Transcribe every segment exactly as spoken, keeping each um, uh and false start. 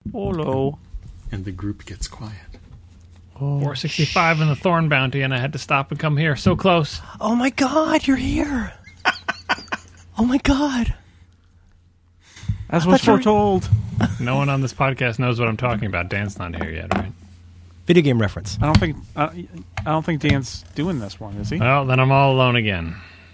Hello. And the group gets quiet. Oh, four sixty-five in the Thorn Bounty, and I had to stop and come here. So close. Oh my God, you're here. Oh my God. As was foretold. No one on this podcast knows what I'm talking about. Dan's not here yet, right? Video game reference. I don't think uh, I don't think Dan's doing this one, is he? Well, then I'm all alone again.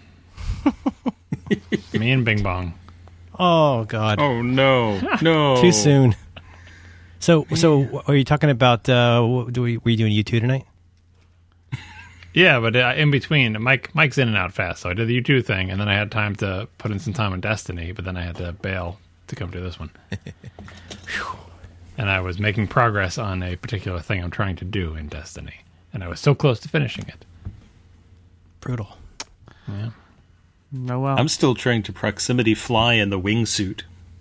Me and Bing Bong. Oh God. Oh no, no! Too soon. So, so are you talking about? Uh, what, do we, were you doing U two tonight? Yeah, but uh, in between, Mike Mike's in and out fast, so I did the U two thing, and then I had time to put in some time on Destiny, but then I had to bail to come do this one. And I was making progress on a particular thing I'm trying to do in Destiny, and I was so close to finishing it. Brutal. Yeah. No, well. I'm still trying to proximity fly in the wingsuit.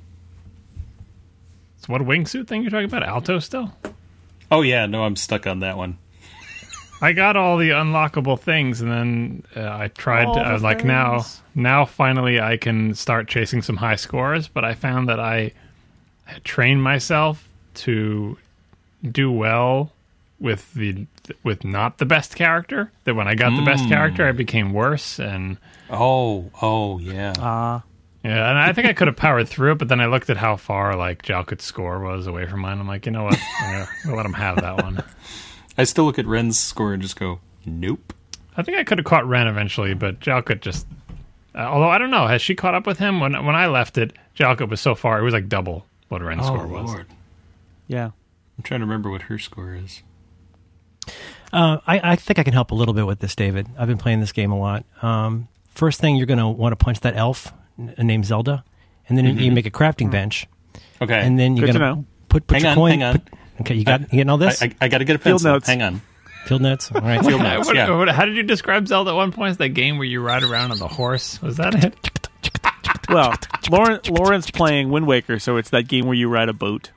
So what wingsuit thing you're talking about? Alto still? Oh yeah, no, I'm stuck on that one. I got all the unlockable things, and then uh, I tried. All To, I was the like, now, things. now, finally, I can start chasing some high scores. But I found that I had trained myself to do well with the with not the best character. That when I got the best character, I became worse, and Oh, oh yeah. Ah. yeah, and I think I could have powered through it. But then I looked at how far like Jalkut's score was away from mine. I'm like, you know what? I'm gonna, I'm gonna let him have that one. I still look at Ren's score and just go, nope. I think I could have caught Ren eventually, but Jalkut just... Uh, although, I don't know, has she caught up with him? When when I left it, Jalkut was so far, it was like double what Ren's Oh score was. Lord, Yeah. I'm trying to remember what her score is. Uh, I, I think I can help a little bit with this, David. I've been playing this game a lot. Um, first thing, you're going to want to punch that elf n- named Zelda, and then Mm-hmm. you make a crafting bench, Okay, and then you're Good to going know. put put Hang your on, coin. hang on. put- okay, you got you getting all this? I, I, I got to get a Field pencil. notes. Hang on. Field notes. All right. Field notes. What- Yeah. what- how did you describe Zelda at one point? It's that game where you ride around on the horse? Was that it? Well, Lauren, Lauren's playing Wind Waker, so it's that game where you ride a boat.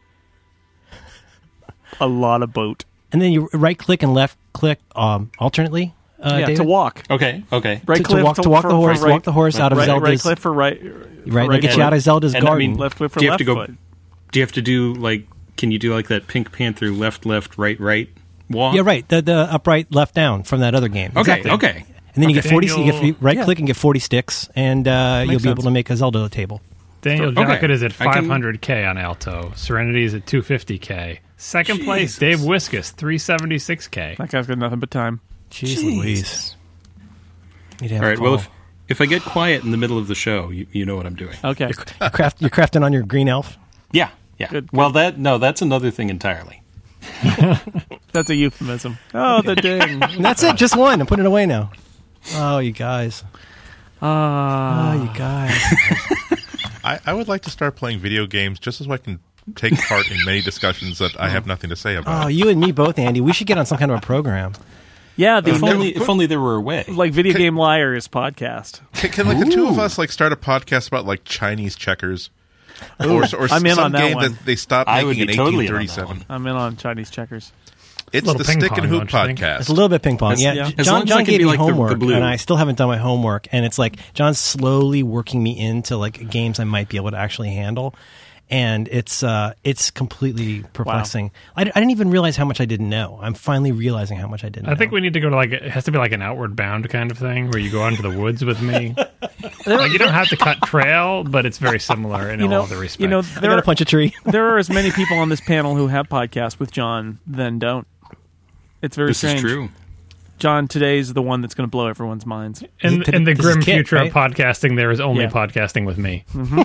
A lot of boat. And then you right click and left click um, alternately. Uh, yeah, David? to walk. Okay, okay. Right To- to click walk- to walk the horse, right, walk the horse out of right, Zelda's- Right click for right. Right, right get you foot. out of Zelda's And I garden. mean, Left click for do you have left to go? foot. Do you have to do like? Can you do like that Pink Panther left, left, right, right walk? yeah, right. The the upright left down from that other game. Okay, Exactly. okay. And then you Okay. get forty. You Daniel- get right Yeah. click and get forty sticks, and uh, you'll Makes be able sense. to make a Zelda table. Daniel Okay. Jalkut is at I can- five hundred K on Alto. Serenity is at two fifty K. Second place, Jesus. Dave Wiskus, three seventy-six K. That guy's got nothing but time. Jeez, Jeez. Louise. Need to have All a right. Well, call. if if I get quiet in the middle of the show, you, you know what I'm doing. Okay. You're, craft, you're crafting on your green elf. Yeah, yeah. Good, Well, that no, that's another thing entirely. That's a euphemism. Oh, the ding. And that's it. Just one. I'm putting it away now. Oh, you guys. Ah. Oh, you guys. I, I would like to start playing video games just so I can take part in many discussions that I have nothing to say about. Oh, you and me both, Andy. We should get on some kind of a program. Yeah, the If only if only there were a way. like Video Game Liars podcast. Can, can like the two of us like start a podcast about like Chinese checkers, or, or I'm in some on that game one. that they stopped I would making be in totally in on eighteen that thirty-seven? one. I'm in on Chinese checkers. It's Little the ping Stick pong, and Hoop don't you think? podcast. It's a little bit ping pong. As- Yeah, yeah. J- As John, long as I John can gave be me like the- the homework, blue. and I still haven't done my homework. And it's like John's slowly working me into like games I might be able to actually handle. And it's uh, it's completely perplexing. I, d- I didn't even realize how much I didn't know. I'm finally realizing how much I didn't know. I think we need to go to like, it has to be like an Outward Bound kind of thing where you go out into the woods with me. Like, you don't have to cut trail, but it's very similar in You know, all the respects. you know, I there gotta are, punch a tree. there are as many people on this panel who have podcasts with John than don't. It's very This strange. is true. John today's the one that's going to blow everyone's minds. in, This is in the Kit, grim right? future of podcasting, there is only Yeah. podcasting with me.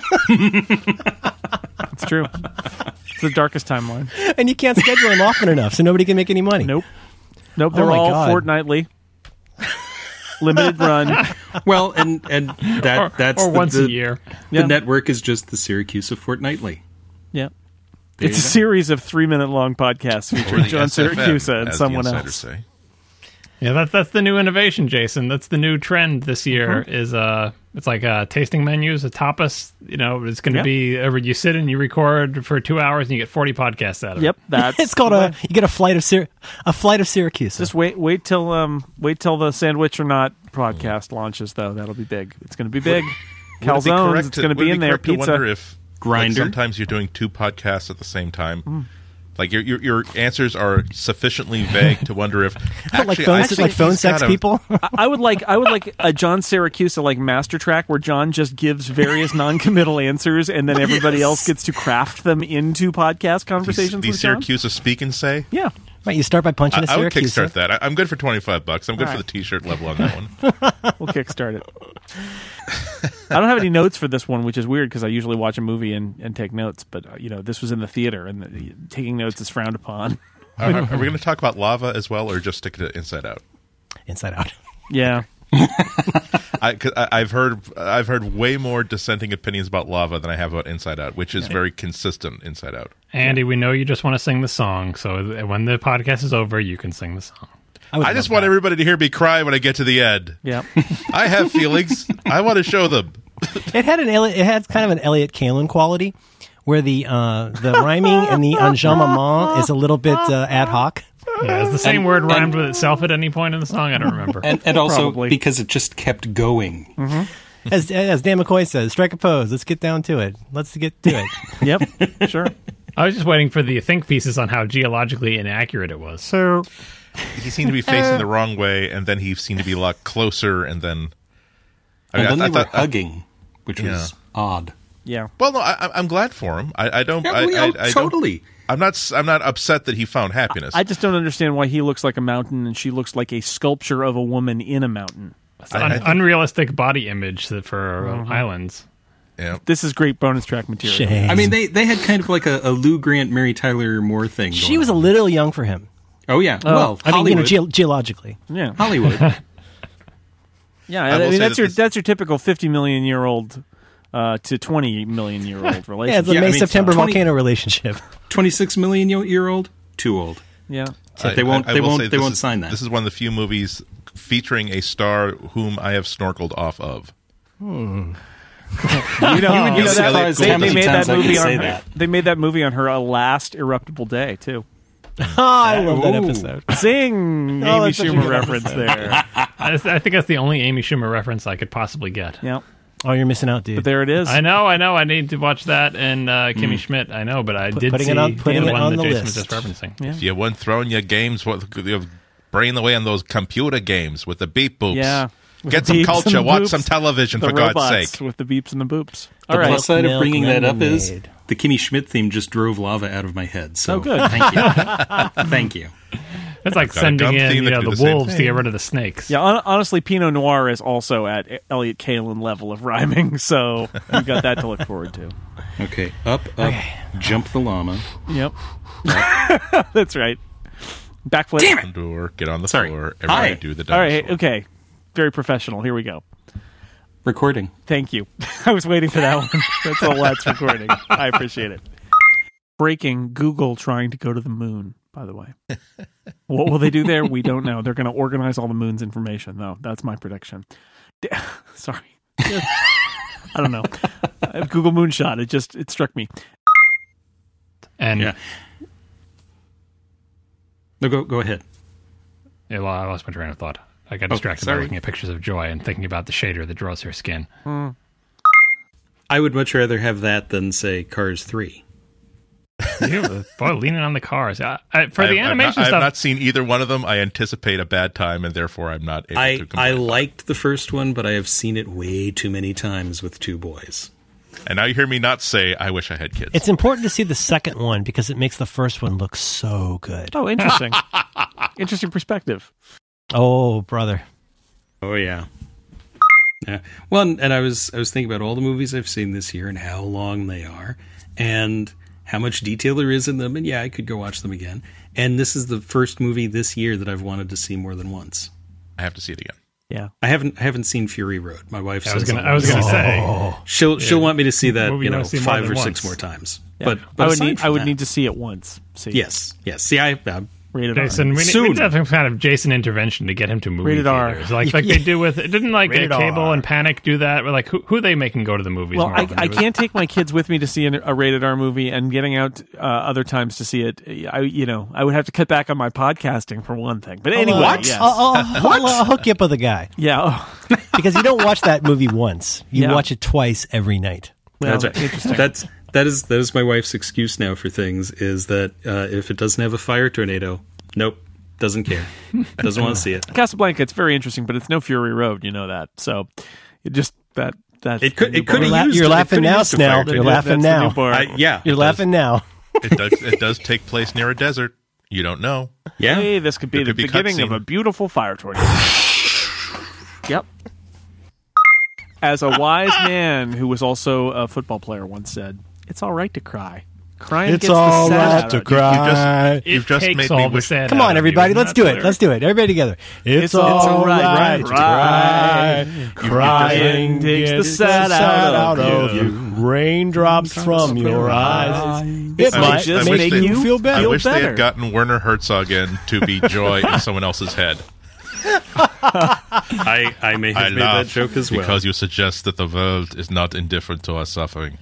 It's true. It's the darkest timeline. And you can't schedule them often enough, so nobody can make any money. Nope. Nope. Oh They're my all God. fortnightly. Limited run. Well, and and that Or, that's or the, once the, a year. The Yeah. network is just the Syracuse of Fortnightly. Yeah. There It's a you go. series of three minute long podcasts Or featuring the John S F M, Syracuse and as the someone insiders else. say. Yeah, that's that's the new innovation, Jason. That's the new trend this year. Mm-hmm. Is uh, it's like uh, tasting menus, a tapas. You know, it's going to Yeah. be uh, you sit and you record for two hours and you get forty podcasts out of Yep, it. that's It's called a. You get a flight of Syr- a flight of Syracuse. Just wait, wait till um, wait till the Sandwich or Not podcast launches. Though that'll be big. It's going to be big. Would it be Calzones. correct It's to- going to would be it in there. correct to Pizza. wonder if Grindr. Like sometimes you're doing two podcasts at the same time. Mm. Like your, your your answers are sufficiently vague to wonder if actually, like phone, I think like phone he's sex got a- people. I- I would like I would like a John Syracuse like master track where John just gives various non-committal answers and then everybody Yes. else gets to craft them into podcast conversations These with John. Syracuse speak and say. Yeah. Right, you start by punching I, a I would Syracuse. kickstart that. I, I'm good for twenty-five bucks. I'm good All for right. the T-shirt level on that one. We'll kickstart it. I don't have any notes for this one, which is weird because I usually watch a movie and, and take notes. But uh, you know, this was in the theater, and the, taking notes is frowned upon. Are, are we going to talk about lava as well, or just stick to Inside Out? Inside Out. Yeah, I, 'cause I, I've heard I've heard way more dissenting opinions about lava than I have about Inside Out, which is very consistent. Inside Out. Andy, we know you just want to sing the song, so th- when the podcast is over, you can sing the song. would I just love want that. everybody to hear me cry when I get to the end. yeah. I have feelings. I want to show them. It had an Eli- it had kind of an Elliot Kalin quality, where the uh, the rhyming and the enjambment is a little bit uh, ad hoc. Yeah, is the same And- word and- rhymed with itself at any point in the song? I don't remember. And, and also Probably. because it just kept going. As as Dan McCoy says, strike a pose. Let's get down to it. Let's get to it. Yep. Sure. I was just waiting for the think pieces on how geologically inaccurate it was. So He seemed to be facing the wrong way, and then he seemed to be a lot closer, and then. I And mean, then I, they I were thought, hugging, which was Yeah. odd. yeah. well, no, I, I'm glad for him. I, I don't. Yeah, I, we- I, oh, I don't- totally. I'm not. s- I'm not upset that he found happiness. I just don't understand why he looks like a mountain and she looks like a sculpture of a woman in a mountain. It's I- un- I think- unrealistic body image that for uh, islands. yeah. This is great bonus track material. Shame. I mean, they, they had kind of like a, a Lou Grant, Mary Tyler Moore thing. she going was a on. little young for him. Oh yeah. well, I mean, you know, Hollywood. ge- geologically. Yeah. Hollywood. Yeah, I I, will mean say that's that your this- that's your typical fifty million year old uh, to twenty million year old Yeah, it's relationship. a Yeah, I May mean, September twenty volcano relationship. twenty-six million year old. Too old. Yeah, I- They won't- I- I they will won't- say they this won't is- sign that. This is one of the few movies featuring a star whom I have snorkeled off of. you know, would you be know surprised that, how they, they many made times that I can movie on say her, that. they made that movie on her uh, last eruptible day too. Oh, I love that Ooh. episode. Sing Oh, Amy that's such a Schumer good reference there. I, I think that's the only Amy Schumer reference I could possibly get. Yeah, Oh, you're missing out, dude. but there it is. I know, I know. I need to watch that and uh, Kimmy Schmidt. I know, but I did putting see it on- putting the it one on that the Jason list. was just referencing. Yeah. If you weren't throwing your games, what your brain away on those computer games with the beep boops. Yeah. With Get the some beeps culture. and the Watch boops. some television, the for God's robots sake. with the beeps and the boops. The All right. plus side of Milk bringing that up is lemonade. the Kimmy Schmidt theme just drove lava out of my head. So Oh, good. Thank you. Thank you. It's like got a sending gum in theme you that know, could the do the same wolves to thing. get rid of the snakes. Yeah, hon- honestly, Pinot Noir is also at Elliot Kalin level of rhyming, so you've got that to look forward to. Okay. Up, up, jump the llama. Yep. That's right. Backflip. Damn it! Door, get on the Sorry. floor. Everybody Hi. do the All dinosaur. right, okay. Very professional. Here we go. Recording. Thank you. I was waiting for that one. That's all that's recording. I appreciate it. Breaking Google trying to go to the moon, by the way. What will they do there? We don't know. They're going to organize all the moon's information, though. That's my prediction. D- Sorry. I don't know. Uh, Google Moonshot. It just, it struck me. And Yeah. No, go go ahead. yeah, well, I lost my train of thought. I got distracted by sorry. looking at pictures of Joy and thinking about the shader that draws her skin. I would much rather have that than say Cars three. Yeah, boy, leaning on the cars. I, I, for the I've- I've animation not, I've stuff, not seen either one of them. I anticipate a bad time, and therefore I'm not able I to I complain. liked the first one, but I have seen it way too many times with two boys. And now you hear me not say, I wish I had kids. It's important to see the second one because it makes the first one look so good. Oh, interesting. Interesting perspective. Oh, brother. Oh yeah. Yeah. Well, and, and I was I was thinking about all the movies I've seen this year and how long they are and how much detail there is in them, and yeah, I could go watch them again. And this is the first movie this year that I've wanted to see more than once. I have to see it again. Yeah. I haven't I haven't seen Fury Road. My wife I was says gonna, I'll I was gonna see say, she'll she'll want me to see that Movie you you know wanna see more five than or once. six more times. Yeah. But, but I would aside need, from I would that- need to see it once. See. yes yes. See, I, I Rated R. Jason, we need, Soon. we need to have some kind of Jason intervention to get him to movie Rated R. theaters. Like like they do with, didn't like uh, Rated Cable R. and Panic do that? Or like who, who are they making go to the movies Well, more I, often? I It was- can't take my kids with me to see an, a rated R movie, and getting out uh, other times to see it. I, you know, I would have to cut back on my podcasting for one thing. But anyway, What? yes. I'll, I'll, I'll, I'll hook you up with a guy yeah. Oh, because you don't watch that movie once. You Yeah. watch it twice every night. well, that's right. interesting. That's That is that is my wife's excuse now for things. Is that uh, if it doesn't have a fire tornado, nope, doesn't care, doesn't want to see it. Casablanca, it's very interesting, but it's no Fury Road. You know that, so it just that that It could it could You're, have la- used. you're it. It laughing could have now, used a Snell. fire You're tornado. laughing That's the now. new bar. I, yeah, You're it laughing now. It does. It does take place near a desert. You don't know. does. Yeah, Hey, this could be There the could be beginning of cutscene. a beautiful fire tornado. Yep. As a wise man who was also a football player once said, "It's all right to cry. Crying It's gets all the sad right out to of you." cry. You've It just takes made all me the wish- sad Come out on, of everybody. you. Let's Isn't do that it. the Let's do it. Everybody together. It's, It's all right to to cry. cry. Crying takes the gets sad out of you. Raindrops from your eyes. It I might wish- I make wish you they- feel I better. wish they better. had gotten Werner Herzog in to be joy in someone else's head. I I may have I made that laugh joke as well. because you suggest that the world is not indifferent to our suffering.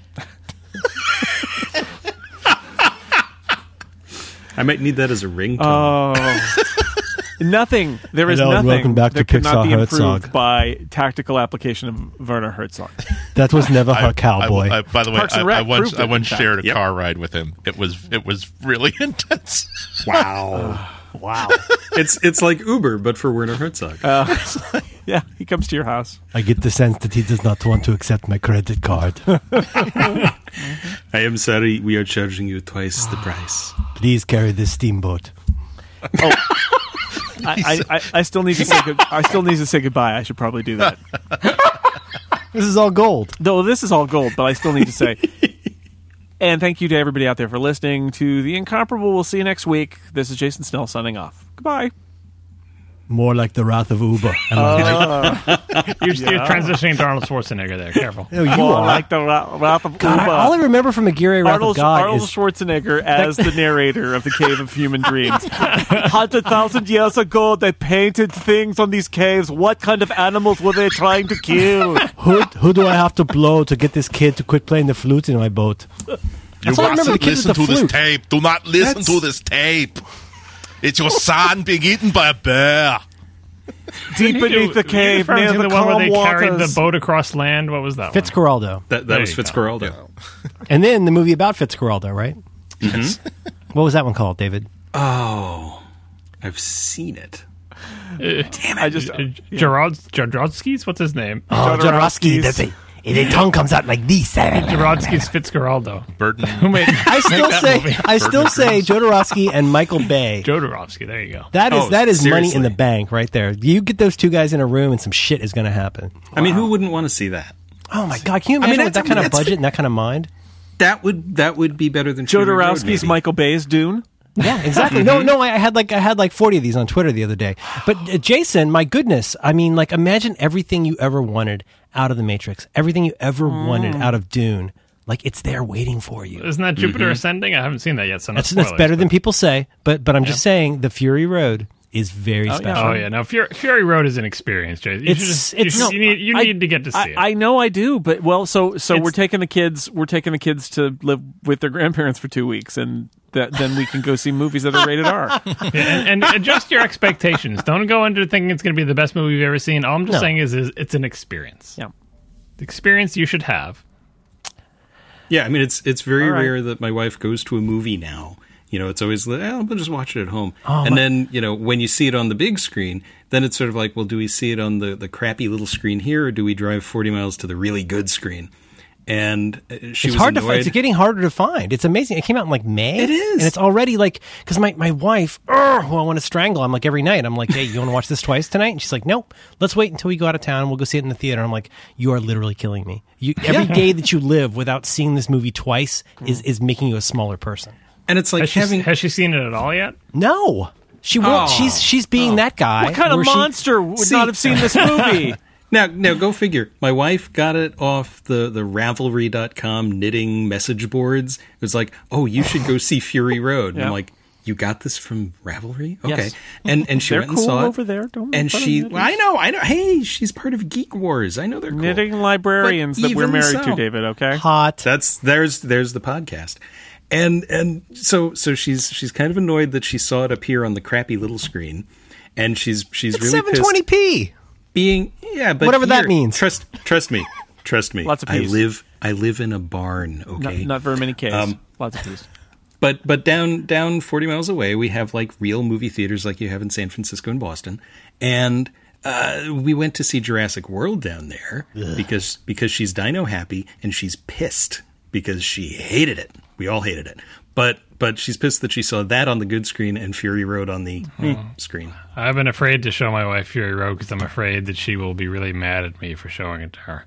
I might need that as a ringtone. Oh, nothing. There is Hello and nothing welcome back to that could not Pixar be improved Herzog. by tactical application of Werner Herzog. That was never her I- cowboy. I, I, by the way, Parks I, and Rec I once proved I it, once in shared a Yep. car ride with him. It was it was really intense. wow, wow. it's it's like Uber, but for Werner Herzog. Yeah, he comes to your house. I get the sense that he does not want to accept my credit card. I am sorry, we are charging you twice the price. Please carry this steamboat. I, I, I, I still need to say good, I still need to say goodbye. I should probably do that. This is all gold. Though this is all gold, but I still need to say. And thank you to everybody out there for listening to The Incomparable. We'll see you next week. This is Jason Snell signing off. Goodbye. More like the wrath of Uber. Am I right? You're, you're transitioning to Arnold Schwarzenegger there. Careful. No, you More are. like the Ra- Wrath of God, I- Uber. all I remember from Aguirre Wrath Arnold, of God Arnold is Schwarzenegger as the narrator of the Cave of Human Dreams. Hundred thousand years ago, they painted things on these caves. What kind of animals were they trying to kill? who, who do I have to blow to get this kid to quit playing the flute in my boat? You That's all I remember. The mustn't kid with listen the to this flute. tape. Do not listen That's- to this tape. It's your son being eaten by a bear. Deep beneath the cave, You're near referring the, to the one where calm they carried waters. the boat across land. What was that one? Fitzcarraldo. That There that was you go. Fitzcarraldo. And then the movie about Fitzcarraldo, right? Yes. What was that one called, David? Oh, I've seen it. Damn I just- Uh, Gerard Jodorowsky's? What's his name? Oh, Jodorowsky's- Jodorowsky. That's it. The tongue comes out like this. I Jodorowsky's Fitzcarraldo. Burton. Who made still that say, movie? I still say Jodorowsky and Michael Bay. Jodorowsky. There you go. That is Oh, that is money in seriously. the bank right there. You get those two guys in a room and some shit is going to happen. I mean, who wouldn't want to see that? Oh my god! Can you I mean, imagine with that's- that kind I mean, of that's budget and that kind of mind? That would that would be better than Fury Road, Jodorowsky's maybe. Michael Bay's Dune. Yeah, exactly. No, no, I had like I had like forty of these on Twitter the other day. But uh, Jason, my goodness, I mean, like imagine everything you ever wanted out of the Matrix, everything you ever wanted out of Dune. Like it's there waiting for you. Isn't that Jupiter Ascending? I haven't seen that yet, so no That's that's spoilers, better than but- people say. But but I'm just saying, the Fury Road is very special. Oh yeah, no. Fury, Fury Road is an experience, Jason. You, It's- should just, it's- you, no, you need you I- need to get to see I, it. I know I do, but well, so so It's- we're taking the kids. We're taking the kids to live with their grandparents for two weeks, and that, then we can go see movies that are rated R. Yeah, and, and adjust your expectations. Don't go into thinking it's going to be the best movie you've ever seen. All I'm just No. saying is, is it's an experience. Yeah. The experience you should have. Yeah, I mean, it's it's very All right. rare that my wife goes to a movie now. You know, it's always like, oh, we'll just watch it at home. Oh, and my- then, you know, when you see it on the big screen, then it's sort of like, well, do we see it on the, the crappy little screen here, or do we drive forty miles to the really good screen? And uh, she It's was hard to annoyed. find. It's getting harder to find. It's amazing. It came out in like May. It is. and it's already like because my my wife, "Ugh, who I want to strangle. I'm like every night. I'm like, hey, you want to watch this twice tonight? And she's like, nope. Let's wait until we go out of town. We'll go see it in the theater. I'm like, you are literally killing me. You every day that you live without seeing this movie twice is is making you a smaller person. and it's like Has she, having has she seen it at all yet? No, she won't. Oh. She's she's being that guy. What kind of where she- monster would See- not have seen this movie? Now, now go figure. My wife got it off the, the Ravelry dot com knitting message boards. It was like, oh, you should go see Fury Road. And Yeah. I'm like, you got this from Ravelry? Okay. Yes. And and she They're went and cool saw it. over there. Don't make and fun of she, knitters. well, I know, I know. Hey, she's part of Geek Wars. I know they're cool. Knitting librarians But that we're even married so- to, David. Okay. hot. That's there's there's the podcast. And and so so she's she's kind of annoyed that she saw it appear on the crappy little screen. And she's she's It's really seven pissed. twenty p. Being yeah, but Whatever that here, means. Trust trust me. Trust me. Lots of I peas. live I live in a barn, Not, okay? not very many Ks. Um, Lots of peas. But but down down forty miles away, we have like real movie theaters like you have in San Francisco and Boston, and uh, we went to see Jurassic World down there Ugh. because because she's dino happy and she's pissed because she hated it. We all hated it, but but she's pissed that she saw that on the good screen and Fury Road on the mm. screen. I've been afraid to show my wife Fury Road because I'm afraid that she will be really mad at me for showing it to her.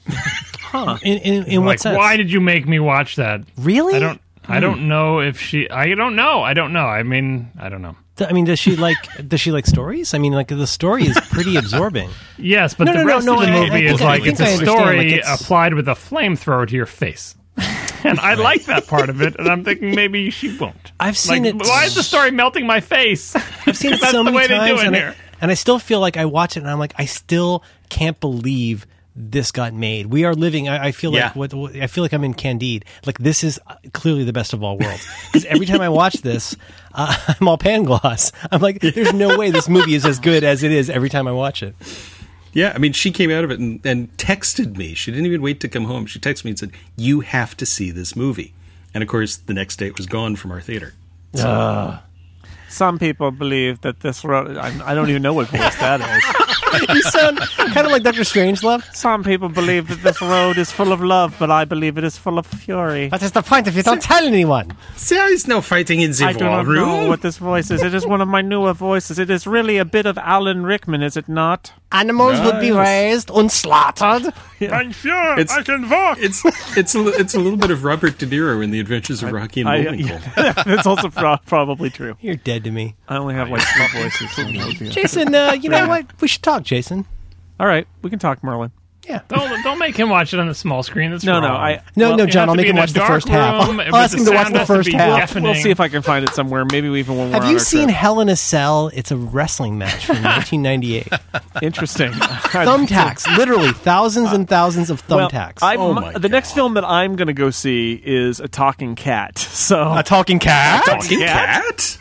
Huh? In, in, in like, what sense? Why did you make me watch that? Really? I don't. I don't know if she. I don't know. I don't know. I mean, I don't know. I mean, does she like? Does she like stories? I mean, like the story is pretty absorbing. Yes, but no, the no, rest no, of the no, movie I, I is I, like I it's a story like it's... applied with a flamethrower to your face. And I like that part of it, and I'm thinking maybe she won't. I've seen like, it. Why is the story melting my face? I've seen it That's so the many way times, they do it and, here. I, and I still feel like I watch it, and I'm like, I still can't believe this got made. We are living. I, I feel yeah. like what, what I feel like I'm in Candide. Like this is clearly the best of all worlds. Because every time I watch this, uh, I'm all Pangloss. I'm like, there's no way this movie is as good as it is every time I watch it. Yeah, I mean, she came out of it and, and texted me. She didn't even wait to come home. She texted me and said, "You have to see this movie." And of course, the next day it was gone from our theater. So, uh, some people believe that this road. I, I don't even know what voice that is. You sound kind of like Doctor Strangelove. Some people believe that this road is full of love, but I believe it is full of fury. What is the point if you don't tell anyone? There is no fighting in the I do not room. know what this voice is. It is one of my newer voices. It is really a bit of Alan Rickman, is it not? Animals nice. would be raised and slaughtered. I'm sure it's, I can walk. It's it's a, it's a little bit of Robert De Niro in The Adventures of Rocky and I, Bullwinkle. Yeah, that's also pro- probably true. You're dead to me. I only have like two voices. Jason, uh, you know what? We should talk, Jason. All right, we can talk, Merlin. Yeah. Don't don't make him watch it on the small screen. That's no, wrong. no, I no, well, no, John. I'll make him watch the first half. I'll, I'll ask him to watch the first half. We'll see if I can find it somewhere. Maybe even when we're Have on you our seen trip. Hell in a Cell? It's a wrestling match from nineteen ninety-eight. Interesting. Thumbtacks, literally thousands and thousands of thumbtacks. Well, oh my, my the God. next film that I'm going to go see is A Talking Cat. So a talking cat. Talking cat?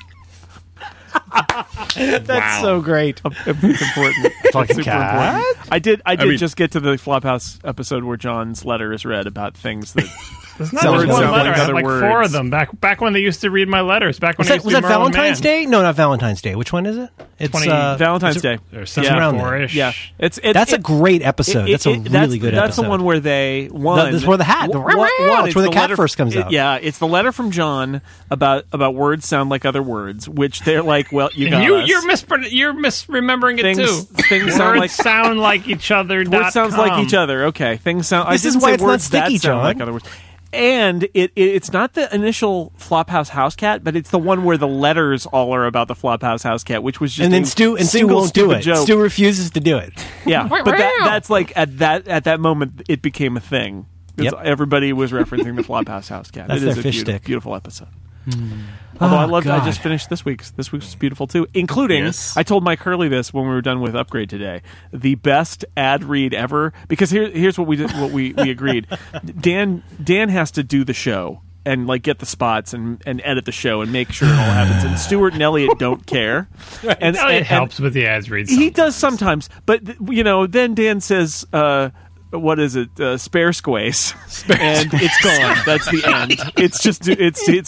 That's Wow. so great. it's important. Talking Super cat. important. I did. I did mean- just get to the Flophouse episode where John's letter is read about things that. There's not Words just one sound letter. like I had other like words. four of them back back when they used to read my letters. Back when Was I that, used was to that be Merlin Valentine's Mann. Day? No, not Valentine's Day. Which one is it? It's twenty uh, Valentine's is it- Day. There's It's something around there. four-ish. Yeah, it's, it's That's it, a great episode. it- that's a it- really that's, good That's episode. the one where they one. That's where the hat- the one- wow, one, it's where the cat letter- first comes it- out. Yeah, it's the letter from John about about words sound like other words, which they're like, well, you got And you us. you're mispron- you're misremembering it Things- too. things Words sound like- sound like each other. Words dot sounds com. like each other. Okay, things sound. This I is didn't why say it's not words that sticky, sound John. like other words. And it, it it's not the initial Flophouse house cat, but it's the one where the letters all are about the Flophouse house cat, which was just And then a Stu and Stu single won't do stupid it. Joke. Stu refuses to do it. Yeah, but that, that's like at that at that moment it became a thing. 'Cause Yep. Everybody was referencing the Flophouse house cat. That's it is their a fish beautiful, stick. beautiful episode. Although Oh, I loved, I God. just finished this week's. This week's was beautiful too, including. Yes. I told Mike Hurley this when we were done with Upgrade today. The best ad read ever, because here, here's what we did, what we, we agreed. Dan Dan has to do the show and like get the spots and, and edit the show and make sure it all happens. And Stuart and Elliot don't care. And, Elliot and- and helps with the ads read. he does sometimes, but th- you know, then Dan says. Uh, What is it? Uh, spare squace, and it's gone. That's the end. It's just it's it's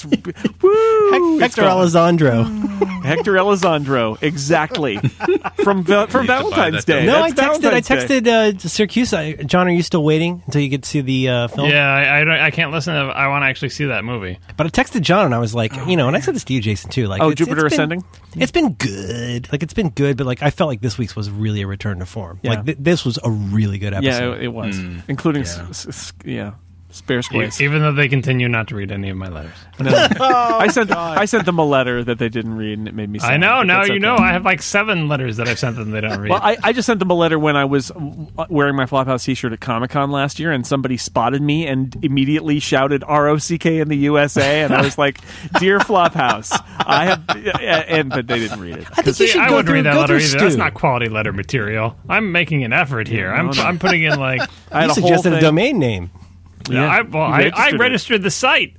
woo. Hector it's gone. Alessandro. Hector Alessandro, exactly from Val- from Need to buy Valentine's that Day. down. No, I That's texted. I Valentine's Day. texted uh, Syracuse. I, John, are you still waiting until you get to see the uh, film? Yeah, I, I, don't, I can't listen to. I want to actually see that movie. But I texted John and I was like, you know, and I said this to you, Jason, too. Like, Oh, it's, Jupiter it's been- Ascending? It's been good. Like, it's been good, but like, I felt like this week's was really a return to form. Yeah. Like, th- this was a really good Yeah, episode. it, it was, including Yeah. s- s- yeah, spare E- squace. Even though they continue not to read any of my letters. No. I sent I sent them a letter that they didn't read, and it made me sad. I know. but Now that's you okay. know. I have like seven letters that I've sent them they don't read. Well, I, I just sent them a letter when I was wearing my Flophouse T-shirt at Comic Con last year, and somebody spotted me and immediately shouted "R O C K in the U S A," and I was like, "Dear Flophouse, I have," and but they didn't read it. I think you See, should I go wouldn't through, read that go letter through either. Stu. That's not quality letter material. I'm making an effort here. I'm no, no. I'm putting in like. I had You a whole suggested a thing. domain name. Yeah, I, well, you I, I registered it. registered the site.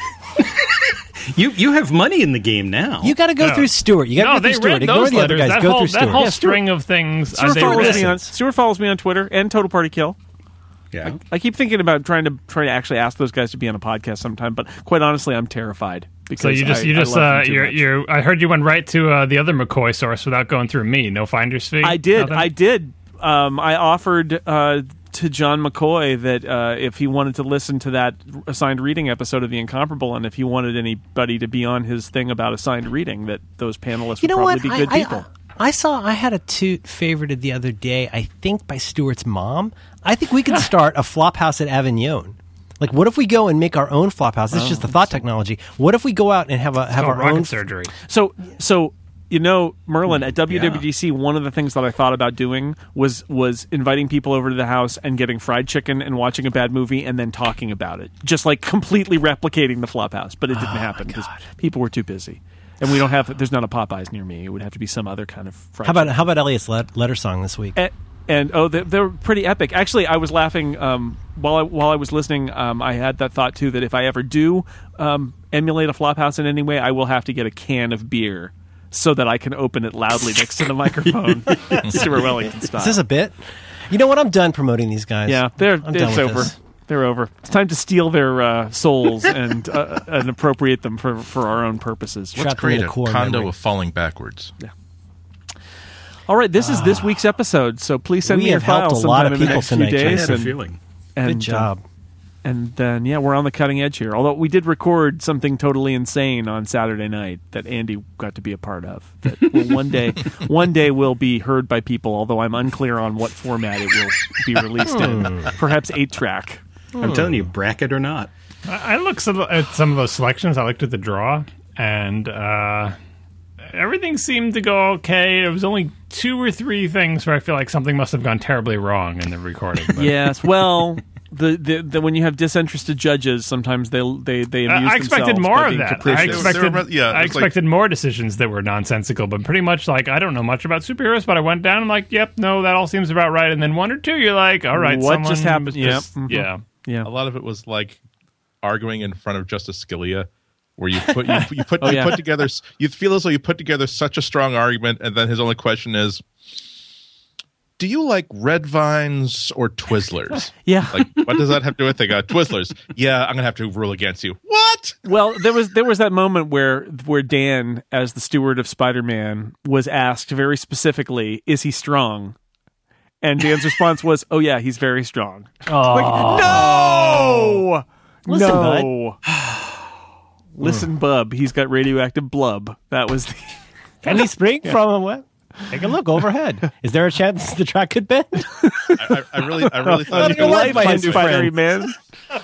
You you have money in the game now. You got to go No. through Stuart. You got to No, go they through Stuart. read Ignore those the other letters. guys. That go whole through that Stuart. whole Yeah, string of things. uh, Stuart they follows read. me on Stuart follows me on Twitter and Total Party Kill. Yeah. I, I keep thinking about trying to try to actually ask those guys to be on a podcast sometime, but quite honestly, I'm terrified. Because So you just I, you I just love uh them too you much. you I heard you went right to uh, the other McCoy source without going through me. No finder's fee. I did. Nothing? I did. Um, I offered uh, to John McCoy that uh, if he wanted to listen to that assigned reading episode of The Incomparable, and if he wanted anybody to be on his thing about assigned reading, that those panelists You would know probably what? be I, good I- people. I saw I had a toot favorited the other day, I think by Stuart's mom. I think we could start a flop house at Avignon. Like, what if we go and make our own flop house? This is just the thought technology. What if we go out and have a have Oh, our rocket own surgery. So, so you know, Merlin, at W W D C, one of the things that I thought about doing was was inviting people over to the house and getting fried chicken and watching a bad movie and then talking about it, just like completely replicating the flop house. But it didn't happen because people were too busy, and we don't have. There's not a Popeyes near me. It would have to be some other kind of fried. How about chicken. how about Elliot's let, letter song this week? And, and oh, they, they were pretty epic. Actually, I was laughing um, while I, while I was listening. Um, I had that thought too that if I ever do um, emulate a flophouse in any way, I will have to get a can of beer so that I can open it loudly next to the microphone, Stuart Wellington style. Is this a bit? You know what? I'm done promoting these guys. yeah, they're I'm done it's with over. this. They're over. It's time to steal their uh, souls and uh, and appropriate them for, for our own purposes. Trap Let's them in create a a core condo memory. of falling backwards. All right, this is this week's episode. So please send We me your have helped files a lot sometime of in the people next few tonight, Jay. I days. had a and- feeling. and, Good uh, job. And then, yeah, we're on the cutting edge here. Although we did record something totally insane on Saturday night that Andy got to be a part of. That will one day, one day will be heard by people. Although I'm unclear on what format it will be released in. Perhaps eight track. I'm telling you, bracket or not. I I looked some- at some of those selections. I looked at the draw, and uh, everything seemed to go okay. There was only two or three things where I feel like something must have gone terribly wrong in the recording. But, Yes. Well, the, the the when you have disinterested judges, sometimes they they they Uh, amuse I expected themselves more by of being that. I capricious. They were- they expected, were- yeah, I it's like- expected more decisions that were nonsensical, but pretty much like I don't know much about superheroes, but I went down and like, yep, no, that all seems about right. And then one or two, you're like, all right, What someone just happened? was Yep. just- Mhm. yeah. Yeah. A lot of it was like arguing in front of Justice Scalia, where you put you, you put Oh, you yeah. put together. You feel as though you put together such a strong argument, and then his only question is, "Do you like red vines or Twizzlers?" Yeah. Like, what does that have to do with it? Uh, Twizzlers. Yeah, I'm gonna have to rule against you. What? Well, there was there was that moment where where Dan, as the steward of Spider-Man, was asked very specifically, "Is he strong?" And Dan's response was, "Oh yeah, he's very strong." No, Listen, no. Listen, bub. He's got radioactive blub. That was the. Can he spring from what? Take a look overhead. Is there a chance the track could bend? I, I, I really, I really thought Let he your could, life, my my Hindu spidery friend. man.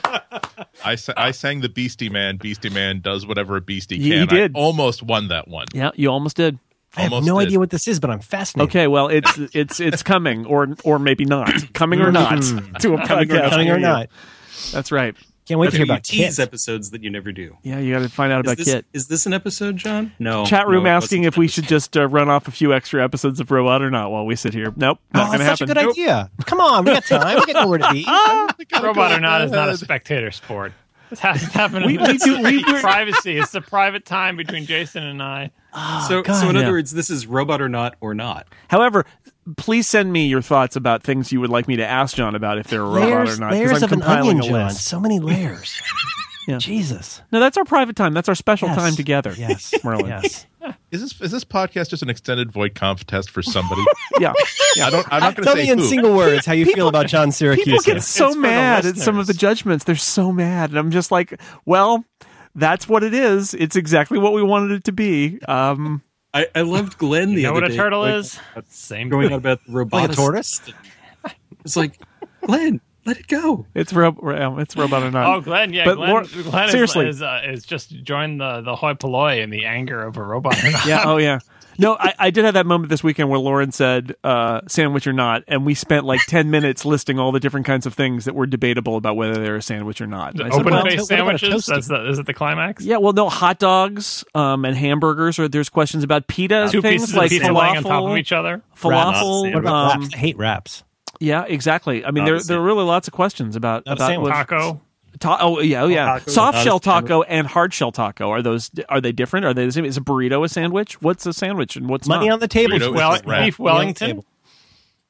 I, sa- I sang the Beastie Man. Beastie Man does whatever a beastie He- can. he did. I almost won that one. Yeah, you almost did. I have Almost no did. idea what this is, but I'm fascinated. Okay, well, it's it's it's coming, or or maybe not coming or not to a Coming or podcast. not. Coming or near you. not. That's right. Can't wait That's to hear how you about tease kids. episodes that you never do. Yeah, you got to find out Is about this, Kit. is this an episode, John? No. Chat room no, it asking wasn't if we an should just uh, run off a few extra episodes of Robot or not while we sit here. Nope, not Oh, going to that's such happen. a good idea. Come on, we got time. We got nowhere to be. Robot or not is not a spectator sport. This has to happen. We- we do- we- we- privacy. It's a private time between Jason and I. So, God, so in yeah. other words, this is robot or not or not. However, please send me your thoughts about things you would like me to ask John about if they're a robot Layers, or not. layers Because I'm of an compiling onion, a John. list. So many layers. Yeah. Jesus. No, that's our private time. That's our special Yes. time together. Yes. Merlin. Yes. Is this is this podcast just an extended void conf test for somebody? Yeah. I don't. I'm not going to Tell say me in who. single words how you feel about John Syracuse. People get so It's for the mad at some of the listeners. judgments. They're so mad. And I'm just like, well, that's what it is. It's exactly what we wanted it to be. Um, I, I loved Glenn the You know other what a day, turtle like, is? Same. Going on about the robot. Like a tortoise? It's like, Glenn, let it go. it's, ro- ro- it's robot or not. Oh, Glenn, yeah, But Glenn, Laura- Glenn seriously. is, is, uh, is just joined the, the hoi polloi in the anger of a robot or not. Yeah. Oh, yeah. No, I, I did have that moment this weekend where Lauren said, uh, sandwich or not. And we spent like ten minutes listing all the different kinds of things that were debatable about whether they're a sandwich or not. And I said, Open well, face what about a sandwiches? toasty? That's the, is it the climax? yeah, well, no, hot dogs um, and hamburgers. Or there's questions about pita Two things pieces like of pizza falafel. laying on top of each other. Falafel. What about um, wraps? I hate wraps. Yeah, exactly. I mean, Not there the there are same. really lots of questions about Not a about sandwich. what- Taco. Ta- oh yeah, oh yeah. Taco, Soft not shell a sandwich. taco and hard shell taco are those are they different? Are they the same? Is a burrito a sandwich? What's a sandwich and what's Money not? on the table. Burrito is Well, just wrap. beef Money on the Wellington. table.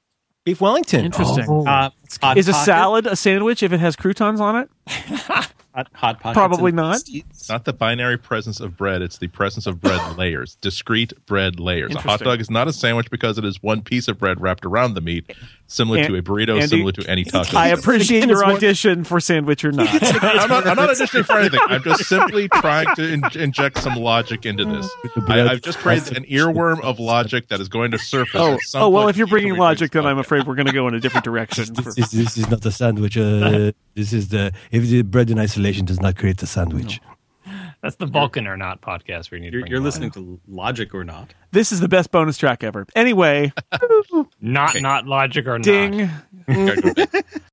Beef Wellington. Interesting. Oh. Uh, hot Is a pocket, salad a sandwich if it has croutons on it? Hot, hot pockets Probably and not. Steeds. Not the binary presence of bread; it's the presence of bread layers, discrete bread layers. A hot Interesting. dog is not a sandwich because it is one piece of bread wrapped around the meat, similar An- to a burrito, Andy, similar to any taco. I appreciate Again, your it's more- audition for sandwich or not. I'm not, I'm not auditioning for anything. I'm just simply trying to in- inject some logic into this. I, I've just created an earworm of logic that is going to surface. Oh, at some oh well, point if you're bringing before we logic, finish then I'm the afraid we're going to go in a different direction. For, This is, this is not a sandwich. Uh, this is the if the bread in isolation does not create a sandwich. That's the Vulcan or Not podcast. We need to You're, bring you're him on. listening to Logic or Not. this is the best bonus track ever. Anyway, Not not logic or not. ding. podcast.